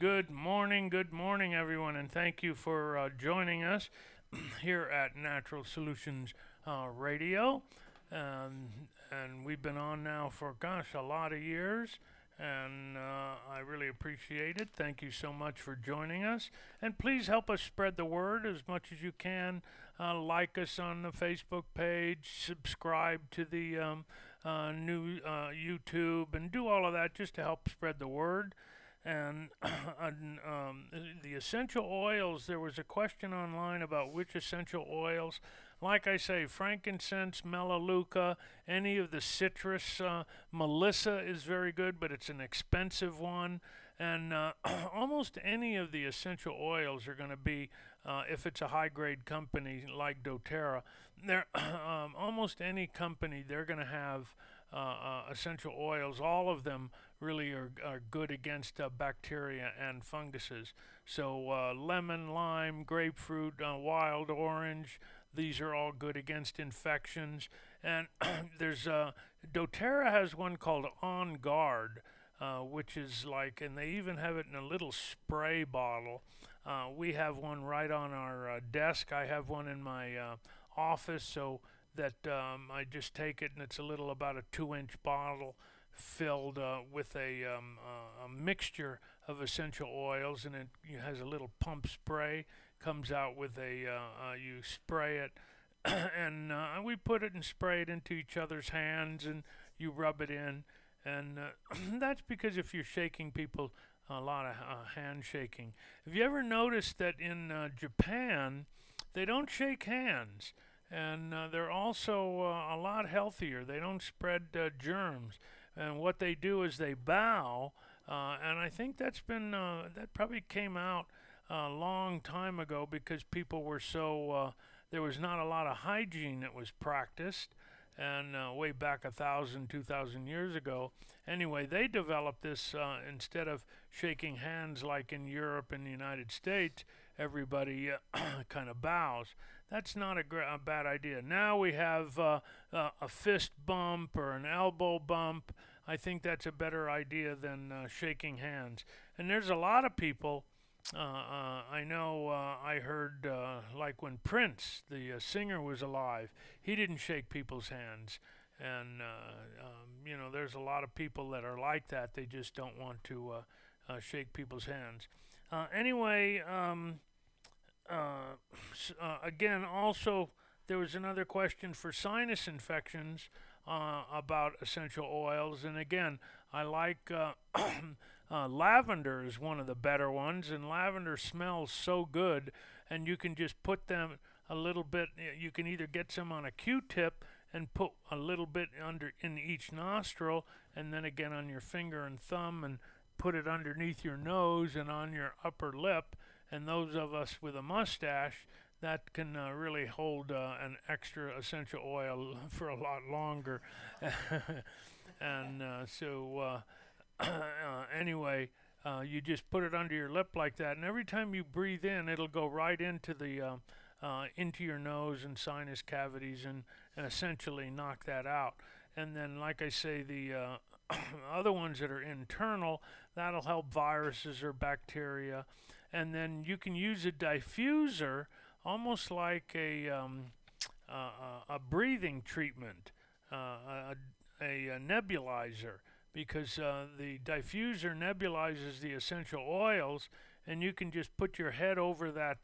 Good morning, everyone, and thank you for joining us here at Natural Solutions Radio. And we've been on now for, gosh, a lot of years, and I really appreciate it. Thank you so much for joining us. And please help us spread the word as much as you can. Like us on the Facebook page, subscribe to the new YouTube, and do all of that just to help spread the word. And the essential oils, there was a question online about which essential oils. Like I say, frankincense, melaleuca, any of the citrus, melissa is very good, but it's an expensive one. And almost any of the essential oils are going to be, if it's a high grade company like doTERRA, they're almost any company, they're going to have essential oils. All of them really are good against bacteria and funguses. So lemon, lime, grapefruit, wild orange, these are all good against infections. And there's doTERRA has one called On Guard, which is like, and they even have it in a little spray bottle. We have one right on our desk. I have one in my office, so that I just take it, and it's a little, about a 2-inch bottle filled with a mixture of essential oils, and it has a little pump spray. Comes out with you spray it, and we put it and spray it into each other's hands, and you rub it in, and that's because if you're shaking people, a lot of hand shaking. Have you ever noticed that in Japan, they don't shake hands? And they're also a lot healthier. They don't spread germs. And what they do is they bow, and I think that probably came out a long time ago because people were there was not a lot of hygiene that was practiced, and way back 1,000, 2,000 years ago. Anyway, they developed this instead of shaking hands like in Europe and the United States, everybody kind of bows. That's not a bad idea. Now we have a fist bump or an elbow bump. I think that's a better idea than shaking hands. And there's a lot of people. I know I heard like when Prince, the singer, was alive, he didn't shake people's hands. And, there's a lot of people that are like that. They just don't want to shake people's hands. Anyway, again, also, there was another question for sinus infections about essential oils. And again, I like lavender is one of the better ones, and lavender smells so good. And you can just put them a little bit. You can either get some on a Q-tip and put a little bit under in each nostril, and then again on your finger and thumb, and put it underneath your nose and on your upper lip. And those of us with a mustache, that can really hold an extra essential oil for a lot longer. And anyway, you just put it under your lip like that, and every time you breathe in, it'll go right into the into your nose and sinus cavities, and essentially knock that out. And then, like I say, the other ones that are internal, that'll help viruses or bacteria. And then you can use a diffuser, almost like a breathing treatment, a nebulizer, because the diffuser nebulizes the essential oils, and you can just put your head over that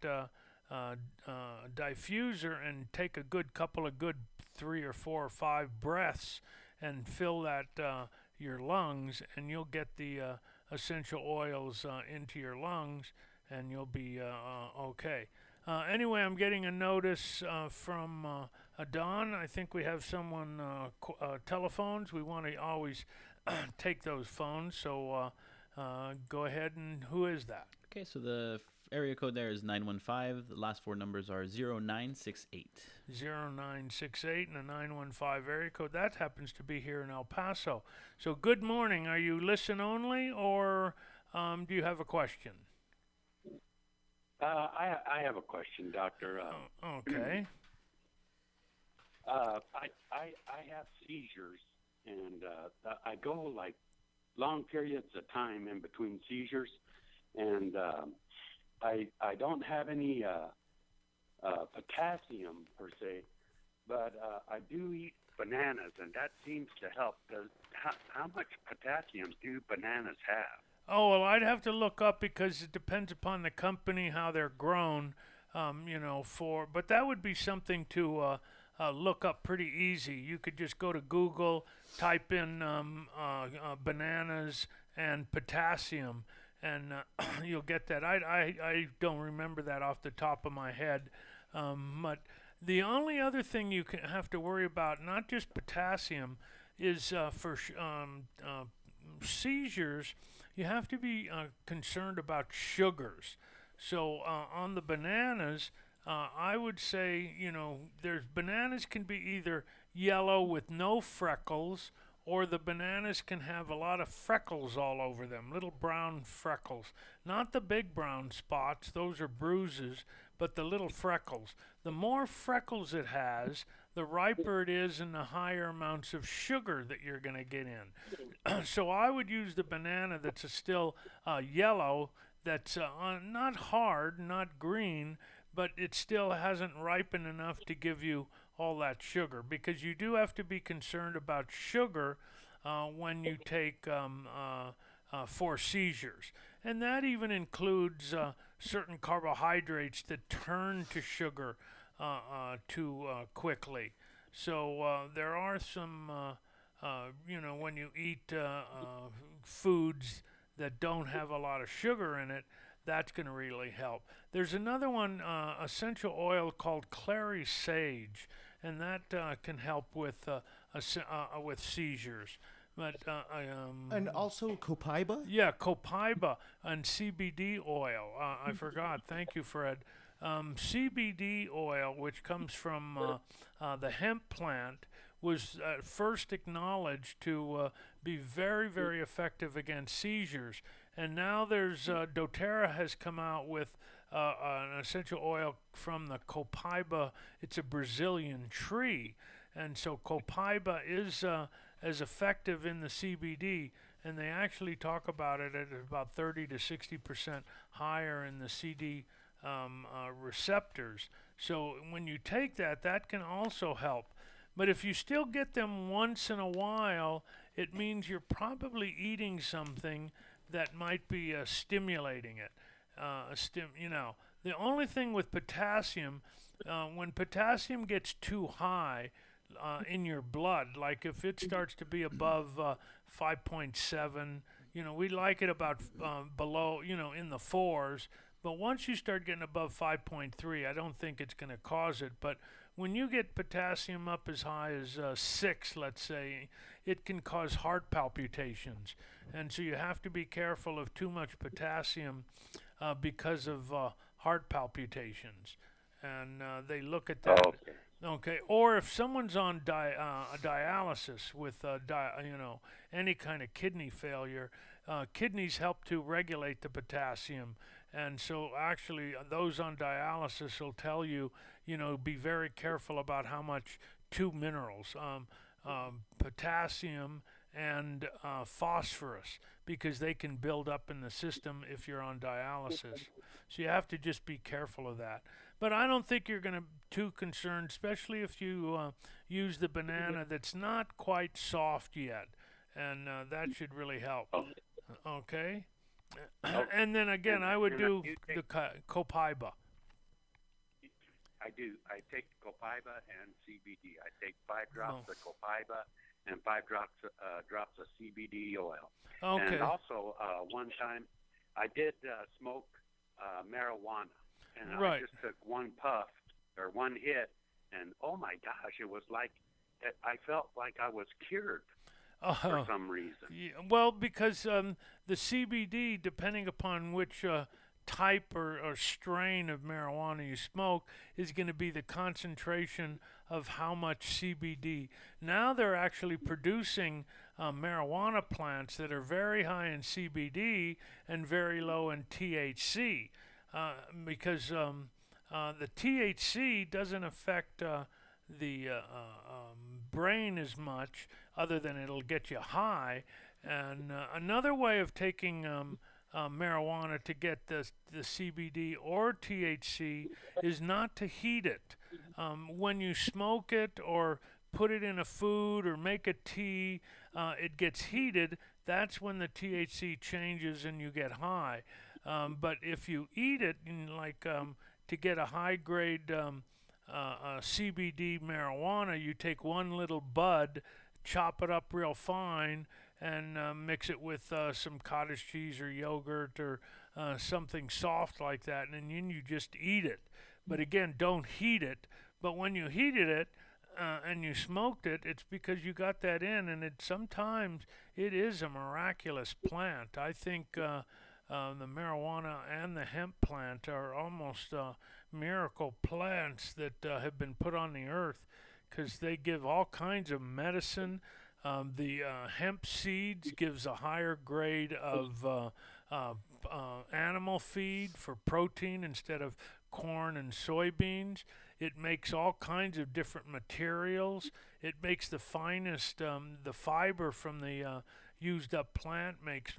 diffuser and take a good couple of good 3 or 4 or 5 breaths and fill that your lungs, and you'll get the essential oils into your lungs, and you'll be okay. Anyway, I'm getting a notice from Don. I think we have someone telephones. We want to always take those phones. So go ahead, and who is that? Okay, so the area code there is 915. The last 4 numbers are 0968. 0968 and a 915 area code. That happens to be here in El Paso. So good morning. Are you listen only, or do you have a question? I have a question, Doctor. Okay. I have seizures, and I go like long periods of time in between seizures, and I don't have any potassium per se, but I do eat bananas, and that seems to help. How much potassium do bananas have? Oh, well, I'd have to look up because it depends upon the company how they're grown. But that would be something to look up pretty easy. You could just go to Google, type in bananas and potassium, and you'll get that. I don't remember that off the top of my head, but the only other thing you can have to worry about, not just potassium, is for seizures. You have to be concerned about sugars. So on the bananas, I would say, there's bananas can be either yellow with no freckles, or the bananas can have a lot of freckles all over them, little brown freckles. Not the big brown spots, those are bruises, but the little freckles. The more freckles it has, the riper it is and the higher amounts of sugar that you're going to get in. So I would use the banana that's still yellow, that's not hard, not green, but it still hasn't ripened enough to give you all that sugar, because you do have to be concerned about sugar when you take for seizures. And that even includes certain carbohydrates that turn to sugar too quickly. So there are some, when you eat foods that don't have a lot of sugar in it, that's going to really help. There's another one, essential oil called clary sage, and that can help with seizures. But And also copaiba? yeah, copaiba and CBD oil. I forgot. Thank you, Fred. CBD oil, which comes from the hemp plant, was first acknowledged to be very, very effective against seizures. And now there's doTERRA has come out with an essential oil from the copaiba. It's a Brazilian tree, and so copaiba is as effective in the CBD, and they actually talk about it at about 30 to 60% higher in the CD receptors. So when you take that, that can also help. But if you still get them once in a while, it means you're probably eating something that might be stimulating it. The only thing with potassium, when potassium gets too high in your blood, like if it starts to be above 5.7, we like it about below, in the fours. But once you start getting above 5.3, I don't think it's going to cause it. But when you get potassium up as high as 6, let's say, it can cause heart palpitations. And so you have to be careful of too much potassium because of heart palpitations. And they look at that. Oh, okay. Okay, or if someone's on dialysis with any kind of kidney failure, kidneys help to regulate the potassium, and so actually those on dialysis will tell you, be very careful about how much two minerals, potassium and phosphorus, because they can build up in the system if you're on dialysis. So you have to just be careful of that. But I don't think you're going to be too concerned, especially if you use the banana that's not quite soft yet, and that should really help. Okay? And then again, I would do the copaiba. I do. I take copaiba and CBD. I take 5 drops of copaiba and 5 drops of CBD oil. Okay. And also, one time, I did smoke marijuana. And Right. I just took one puff or one hit, and oh my gosh, it was like I felt like I was cured for some reason. Yeah, well, because the CBD, depending upon which type or strain of marijuana you smoke, is going to be the concentration of how much CBD. Now they're actually producing marijuana plants that are very high in CBD and very low in THC. Because the THC doesn't affect the brain as much, other than it'll get you high. And another way of taking marijuana to get the CBD or THC is not to heat it. When you smoke it or put it in a food or make a tea, it gets heated. That's when the THC changes and you get high. But if you eat it, to get a high grade CBD marijuana, you take one little bud, chop it up real fine, and mix it with some cottage cheese or yogurt or something soft like that, and then you just eat it. But again, don't heat it. But when you heated it and you smoked it, it's because you got that in, and sometimes it is a miraculous plant. I think the marijuana and the hemp plant are almost miracle plants that have been put on the earth because they give all kinds of medicine. The hemp seeds gives a higher grade of animal feed for protein instead of corn and soybeans. It makes all kinds of different materials. It makes the finest, the fiber from the used up plant makes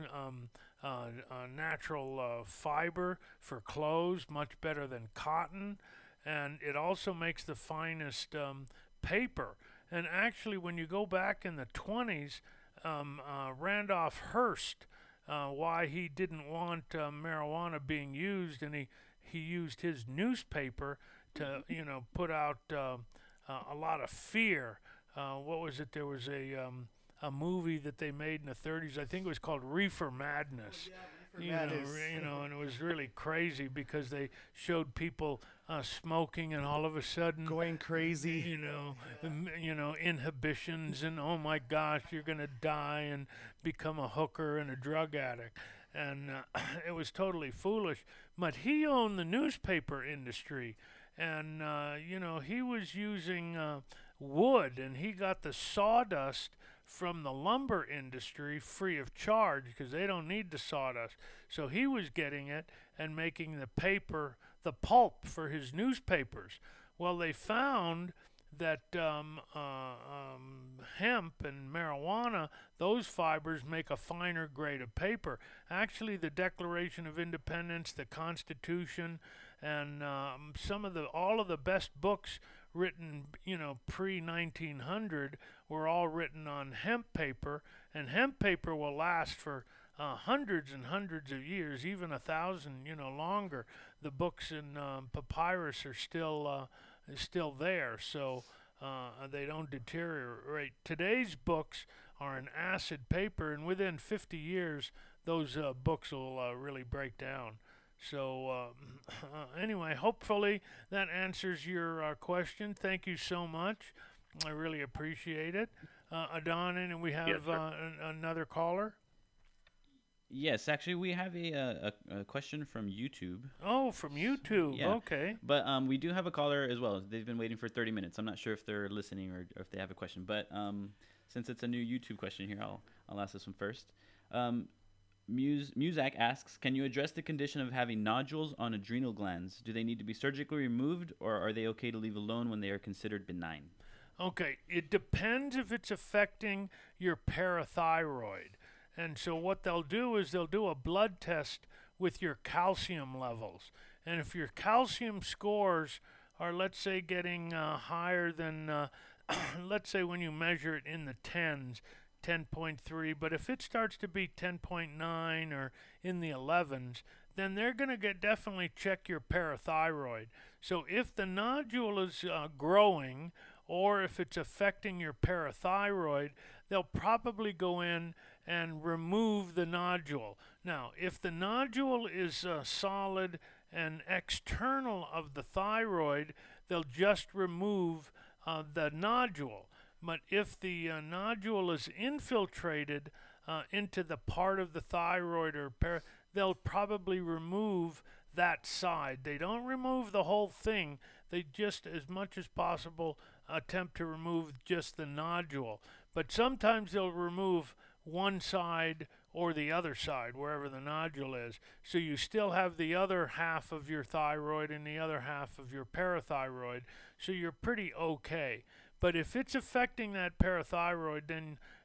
natural fiber for clothes, much better than cotton. And it also makes the finest paper. And actually, when you go back in the 20s, Randolph Hearst, why he didn't want marijuana being used, and he used his newspaper to, put out a lot of fear. What was it? There was a movie that they made in the 30s. I think it was called Reefer Madness. And it was really crazy because they showed people smoking and all of a sudden going crazy. Inhibitions and oh my gosh, you're gonna die and become a hooker and a drug addict. And it was totally foolish. But he owned the newspaper industry, and he was using wood, and he got the sawdust from the lumber industry free of charge because they don't need the sawdust. So he was getting it and making the paper, the pulp for his newspapers. Well, they found that hemp and marijuana, those fibers make a finer grade of paper. Actually, the Declaration of Independence, the Constitution, and all of the best books written, pre-1900 were all written on hemp paper, and hemp paper will last for hundreds and hundreds of years, even 1,000, longer. The books in papyrus are still there, so they don't deteriorate. Today's books are an acid paper, and within 50 years, those books will really break down. So anyway, hopefully that answers your question. Thank you so much. I really appreciate it. Adon, and we have another caller. Yes, actually, we have a question from YouTube. Oh, from YouTube. Yeah. Okay. But we do have a caller as well. They've been waiting for 30 minutes. I'm not sure if they're listening or if they have a question. But since it's a new YouTube question here, I'll ask this one first. Muzak asks, can you address the condition of having nodules on adrenal glands? Do they need to be surgically removed, or are they okay to leave alone when they are considered benign? Okay, it depends if it's affecting your parathyroid. And so what they'll do is they'll do a blood test with your calcium levels. And if your calcium scores are, let's say, getting higher than, let's say when you measure it in the 10s, 10.3, but if it starts to be 10.9 or in the 11s, then they're going to definitely check your parathyroid. So if the nodule is growing, or if it's affecting your parathyroid, they'll probably go in and remove the nodule. Now, if the nodule is solid and external of the thyroid, they'll just remove the nodule. But if the nodule is infiltrated into the part of the thyroid they'll probably remove that side. They don't remove the whole thing. They just, as much as possible, attempt to remove just the nodule. But sometimes they'll remove one side or the other side, wherever the nodule is. So you still have the other half of your thyroid and the other half of your parathyroid. So you're pretty okay. But if it's affecting that parathyroid, then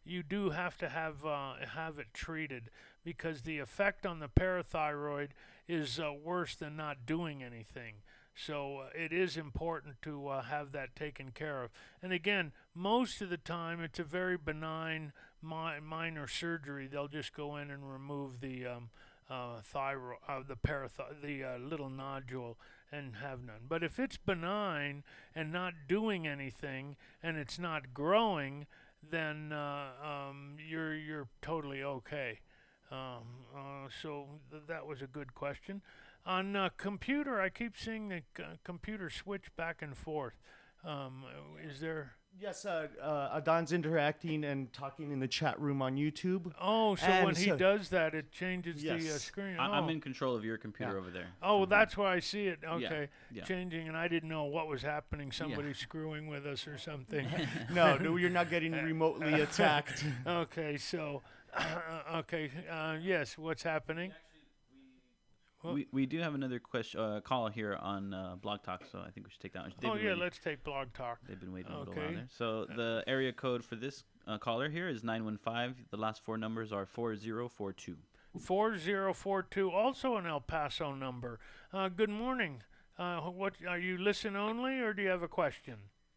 you do have to have it treated, because the effect on the parathyroid is worse than not doing anything. So it is important to have that taken care of. And again, most of the time it's a very benign minor surgery. They'll just go in and remove the thyroid, the little nodule, and have none. But if it's benign and not doing anything and it's not growing, then you're totally okay. So that was a good question. On computer, I keep seeing the computer switch back and forth. Is there? Yes, Adon's interacting and talking in the chat room on YouTube. Oh, so and when he does that, it changes the Yes. screen. I'm in control of your computer over there. Oh, that's why I see it. Okay, yeah. changing, and I didn't know what was happening. Somebody screwing with us or something. No, you're not getting remotely attacked. Okay, so, okay, yes, what's happening? We do have another question call here on Blog Talk, so I think we should take that one. Oh, yeah, let's take Blog Talk. They've been waiting a little while there. So the area code for this caller here is 915. The last four numbers are 4042. 4042, also an El Paso number. Good morning. What are you listen only, or do you have a question?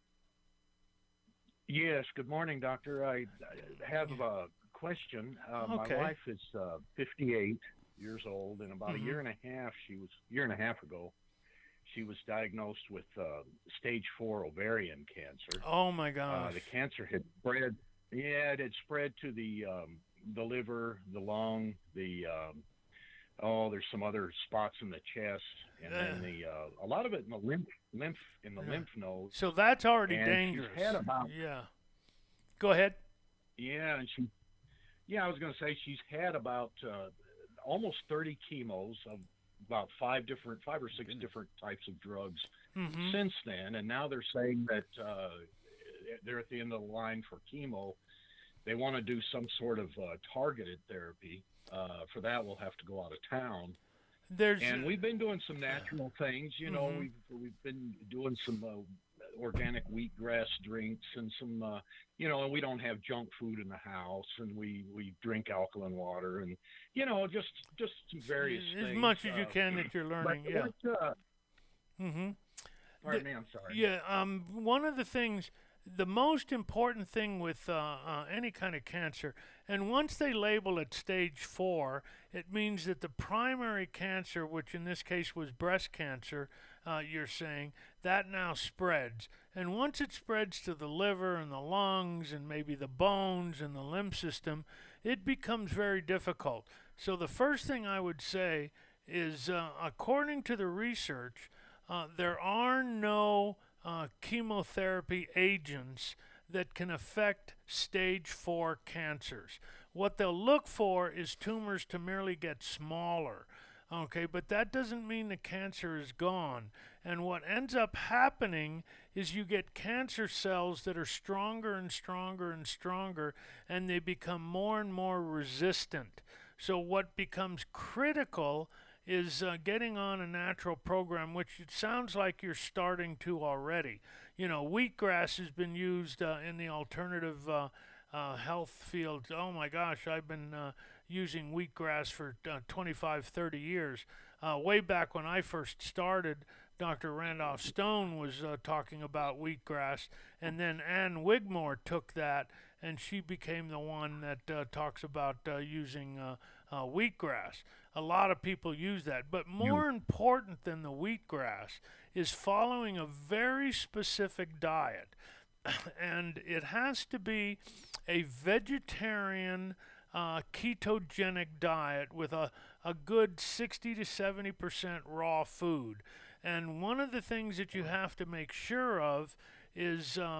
Yes, good morning, doctor. I have a question. Okay. My wife is 58 years old, and about a year and a half ago, she was diagnosed with stage 4 ovarian cancer. Oh my gosh! The cancer had spread. Yeah, it had spread to the liver, the lung, there's some other spots in the chest, and then a lot of it in the lymph nodes. So that's already and dangerous. She's had about, Go ahead. Yeah, and I was going to say she's had about almost 30 chemos of about five or six different types of drugs since then, and now they're saying that they're at the end of the line for chemo. They want to do some sort of targeted therapy. For that, we'll have to go out of town. And we've been doing some natural things. You know, we've been doing some organic wheatgrass drinks and some, and we don't have junk food in the house, and we drink alkaline water, and just some various things. As much as you can that you're learning. Pardon me, I'm sorry. Yeah. One of the things. The most important thing with any kind of cancer, and once they label it stage 4, it means that the primary cancer, which in this case was breast cancer, you're saying, that now spreads. And once it spreads to the liver and the lungs and maybe the bones and the lymph system, it becomes very difficult. So the first thing I would say is, according to the research, there are no chemotherapy agents that can affect stage 4 cancers. What they'll look for is tumors to merely get smaller. Okay, but that doesn't mean the cancer is gone. And what ends up happening is you get cancer cells that are stronger and stronger and stronger, and they become more and more resistant. So what becomes critical is getting on a natural program, which it sounds like you're starting to already. Wheatgrass has been used in the alternative health field. Oh my gosh, I've been using wheatgrass for 25, 30 years. Way back when I first started, Dr. Randolph Stone was talking about wheatgrass, and then Ann Wigmore took that, and she became the one that talks about using wheatgrass. A lot of people use that, but more important than the wheatgrass is following a very specific diet, and it has to be a vegetarian ketogenic diet with a good 60 to 70% raw food. And one of the things that you have to make sure of is there's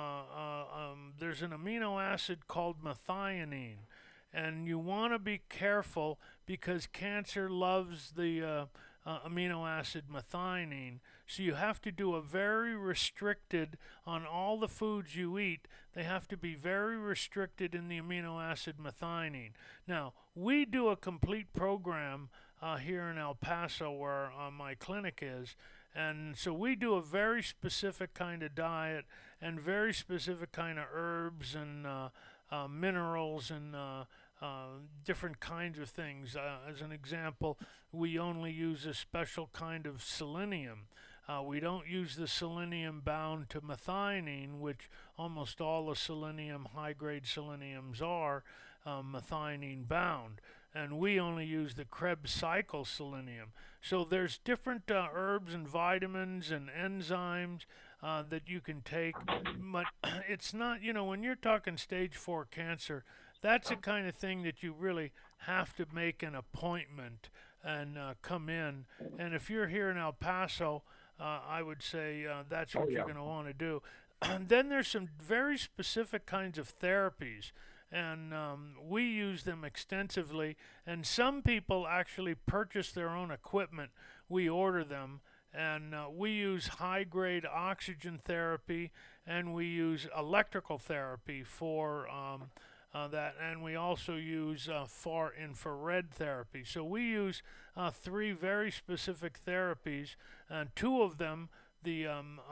an amino acid called methionine, and you want to be careful because cancer loves the amino acid methionine. So you have to do a very restricted on all the foods you eat. They have to be very restricted in the amino acid methionine. Now, we do a complete program here in El Paso where my clinic is. And so we do a very specific kind of diet and very specific kind of herbs and minerals and different kinds of things. As an example, we only use a special kind of selenium. We don't use the selenium bound to methionine, which almost all the selenium, high grade seleniums are methionine bound. And we only use the Krebs cycle selenium. So there's different herbs and vitamins and enzymes that you can take. But it's not, when you're talking stage 4 cancer, that's the kind of thing that you really have to make an appointment and come in. And if you're here in El Paso, I would say that's what you're going to want to do. And then there's some very specific kinds of therapies, and we use them extensively. And some people actually purchase their own equipment. We order them, and we use high-grade oxygen therapy, and we use electrical therapy for that, and we also use far infrared therapy. So we use 3 very specific therapies, and 2 of them, the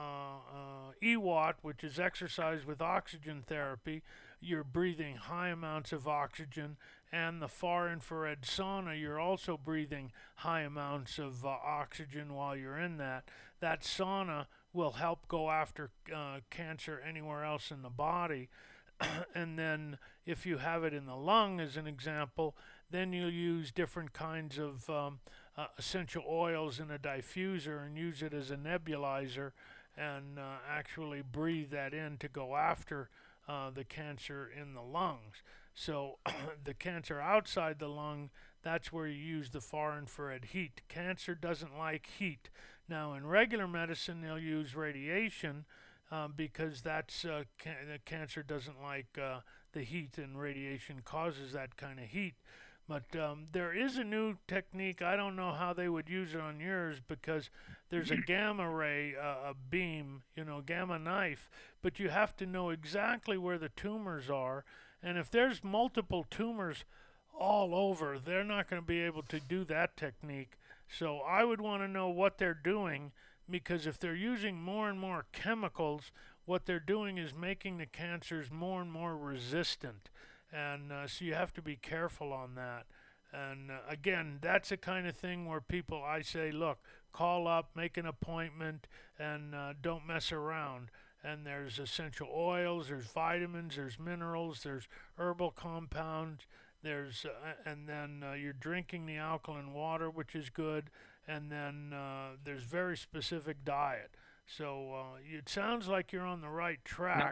EWAT, which is exercise with oxygen therapy, you're breathing high amounts of oxygen, and the far infrared sauna, you're also breathing high amounts of oxygen while you're in that. That sauna will help go after cancer anywhere else in the body. And then if you have it in the lung, as an example, then you'll use different kinds of essential oils in a diffuser and use it as a nebulizer and actually breathe that in to go after the cancer in the lungs. So the cancer outside the lung, that's where you use the far infrared heat. Cancer doesn't like heat. Now in regular medicine, they'll use radiation because that's cancer doesn't like the heat, and radiation causes that kind of heat. But there is a new technique. I don't know how they would use it on yours because there's a gamma ray, a beam, gamma knife, but you have to know exactly where the tumors are. And if there's multiple tumors all over, they're not going to be able to do that technique. So I would want to know what they're doing, because if they're using more and more chemicals, what they're doing is making the cancers more and more resistant. And so you have to be careful on that. And again, that's the kind of thing where I say, look, call up, make an appointment, and don't mess around. And there's essential oils, there's vitamins, there's minerals, there's herbal compounds, and then you're drinking the alkaline water, which is good. And then there's very specific diet. So it sounds like you're on the right track.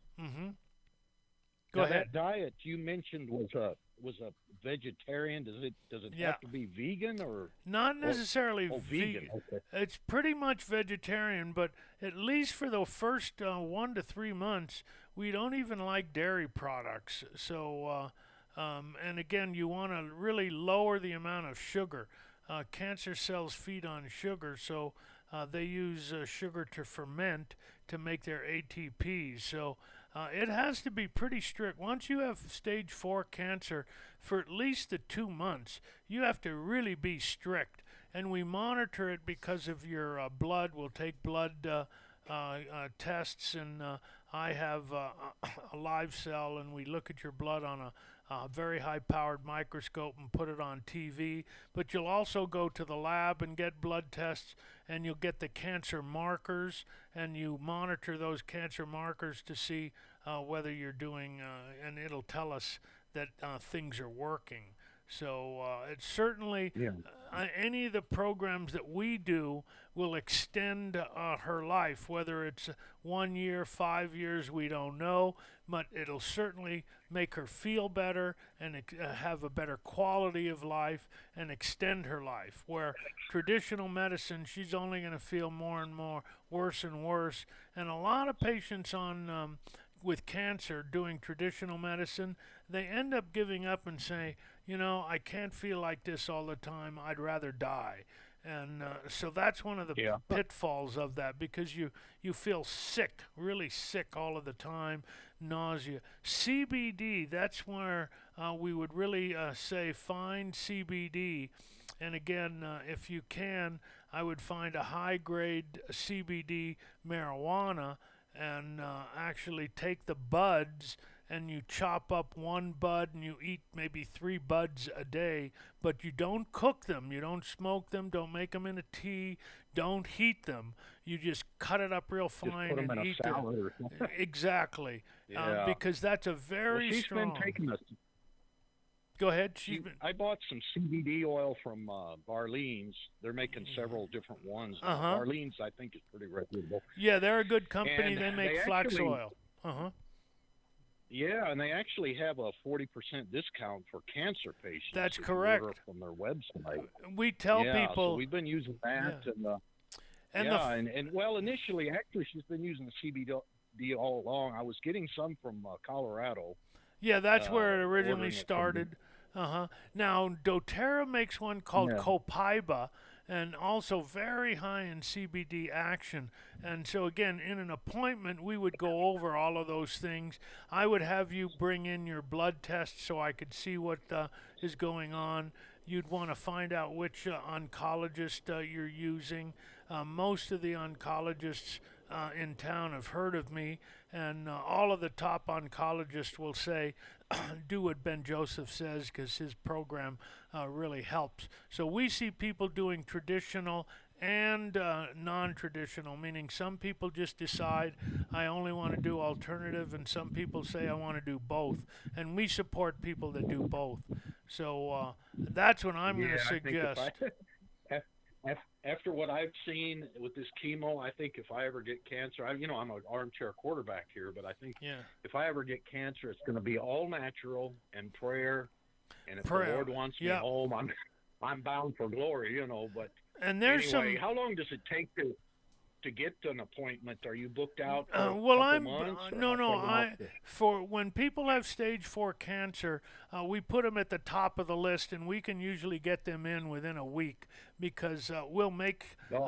Go ahead. That diet you mentioned was a vegetarian. Does it have to be vegan or not necessarily vegan? Okay. It's pretty much vegetarian, but at least for the first 1 to 3 months, we don't even like dairy products. So and again, you want to really lower the amount of sugar. Cancer cells feed on sugar, so they use sugar to ferment to make their ATPs. So it has to be pretty strict. Once you have stage 4 cancer, for at least the 2 months, you have to really be strict. And we monitor it because of your blood. We'll take blood tests, and I have a live cell, and we look at your blood on a very high-powered microscope and put it on TV. But you'll also go to the lab and get blood tests, and you'll get the cancer markers, and you monitor those cancer markers to see whether you're doing, and it'll tell us that things are working. So it's certainly any of the programs that we do will extend her life, whether it's 1 year, 5 years, we don't know, but it'll certainly make her feel better and have a better quality of life and extend her life. Where traditional medicine, she's only going to feel more and more worse and worse. And a lot of patients on with cancer doing traditional medicine, they end up giving up and say, I can't feel like this all the time. I'd rather die. And so that's one of the pitfalls of that, because you feel sick, really sick all of the time, nausea. CBD, that's where we would really say find CBD. And again, if you can, I would find a high-grade CBD marijuana and actually take the buds and you chop up one bud and you eat maybe 3 buds a day, but you don't cook them, you don't smoke them, don't make them in a tea, don't heat them. You just cut it up real fine put 'em and in a eat salad them. or something. Exactly, Yeah. because that's a Well, very she's strong. been taking us. Go ahead. She's been. I bought some CBD oil from Barleans. They're making several different ones. now. Uh-huh. Barleans, I think, is pretty reputable. Yeah, they're a good company. And They make they flax actually- oil. Yeah, and they actually have a 40% discount for cancer patients. That's if you order correct. from their website. We tell yeah, people. So we've been using that, Yeah. and And the f- and well, initially, actually, she's been using the CBD all along. I was getting some from Colorado. Yeah, that's where it originally ordering it from started. Now, doTERRA makes one called Yeah. Copaiba, and also very high in CBD action. And so, again, in an appointment, we would go over all of those things. I would have you bring in your blood test so I could see what is going on. You'd want to find out which oncologist you're using. Most of the oncologists in town have heard of me, and all of the top oncologists will say, do what Ben Joseph says, because his program really helps. So we see people doing traditional and non-traditional, meaning some people just decide, I only want to do alternative, and some people say, I want to do both. And we support people that do both. So that's what I'm going to I think if suggest. after what I've seen with this chemo, I think if I ever get cancer, I'm an armchair quarterback here, but I think Yeah. if I ever get cancer, it's going to be all natural and prayer. And if Prayer, the Lord wants me yeah. home, I'm bound for glory, But And there's anyway, some. how long does it take to get an appointment? Are you booked out? For a Well, couple I'm months, or no, how no. far I off the- for when people have stage 4 cancer, we put them at the top of the list, and we can usually get them in within a week because we'll make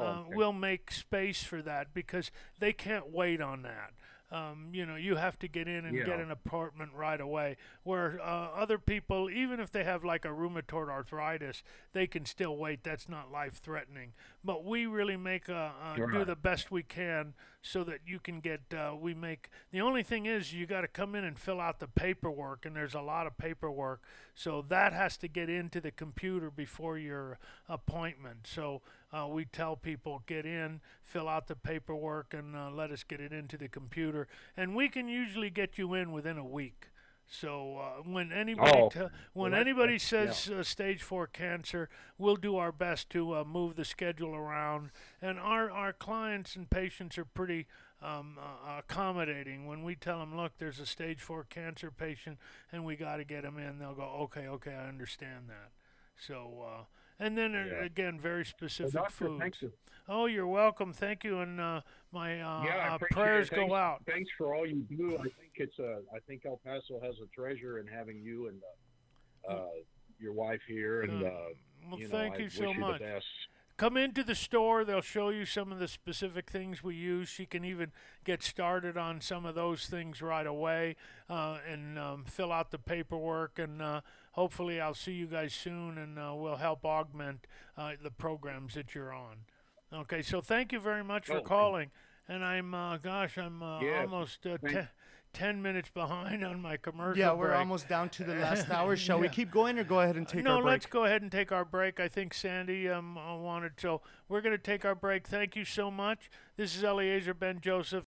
space for that because they can't wait on that. You have to get in and get Yeah. an appointment right away. Where other people, even if they have like a rheumatoid arthritis, they can still wait. That's not life-threatening. But we really make do Right. the best we can so that you can get. The only thing is you got to come in and fill out the paperwork, and there's a lot of paperwork. So that has to get into the computer before your appointment. So we tell people get in, fill out the paperwork, and let us get it into the computer. And we can usually get you in within a week. So when anybody well, anybody that's- says stage 4 cancer, we'll do our best to move the schedule around. And our clients and patients are pretty accommodating. When we tell them, look, there's a stage 4 cancer patient and we got to get them in, they'll go, okay, I understand that. So and then again, very specific Doctor, foods. thank you. Oh, you're welcome. Thank you, and my I appreciate prayers it. go out. Thanks for all you do. I think El Paso has a treasure in having you and your wife here. And Well, I thank you wish so you much. the best. Come into the store. They'll show you some of the specific things we use. She can even get started on some of those things right away and fill out the paperwork. And hopefully I'll see you guys soon, and we'll help augment the programs that you're on. Okay, so thank you very much for calling. And I'm almost 10 minutes behind on my commercial Yeah, we're break. almost down to the last hour. Shall we Yeah. keep going or go ahead and take No, our break? let's go ahead and take our break. I think Sandy wanted, so we're going to take our break. Thank you so much. This is Eliezer Ben Joseph.